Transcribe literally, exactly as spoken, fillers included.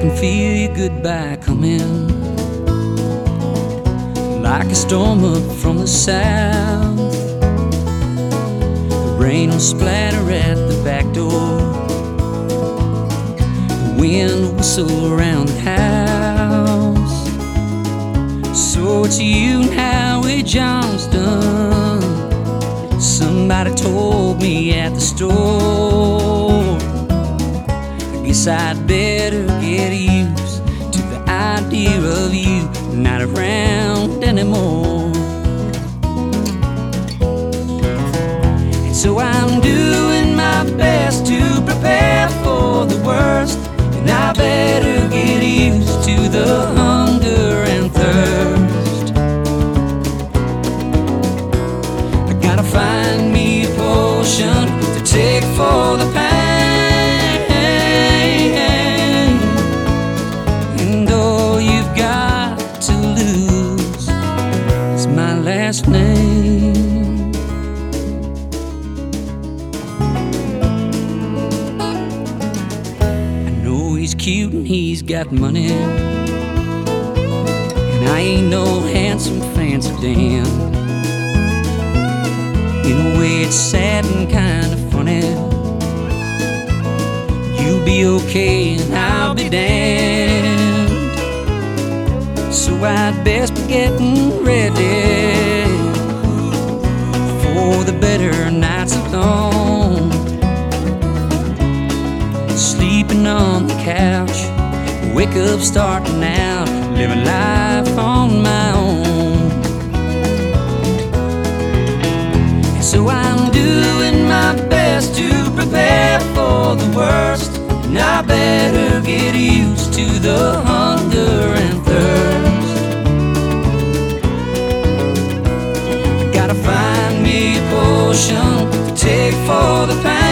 can feel your goodbye coming, like a storm up from the south. The rain will splatter at the back door, the wind will whistle around the house. So it's you and Howie Johnston, somebody told me at the store. I guess I'd better get used to the idea of you not around anymore. And so I'm doing my best to prepare for the worst, and I better get used to the hunger and thirst. I gotta find me a potion to take for the pain. Last name. I know he's cute and he's got money, and I ain't no handsome fancy Dan. In a way it's sad and kind of funny. You'll be okay and I'll be damned. So I'd best be getting ready for the better nights alone. Sleeping on the couch, wake up starting out, living life on my own. And so I'm doing my best to prepare for the worst, and I better get used to the hunger and thirst. Gotta find me a potion to take for the pain.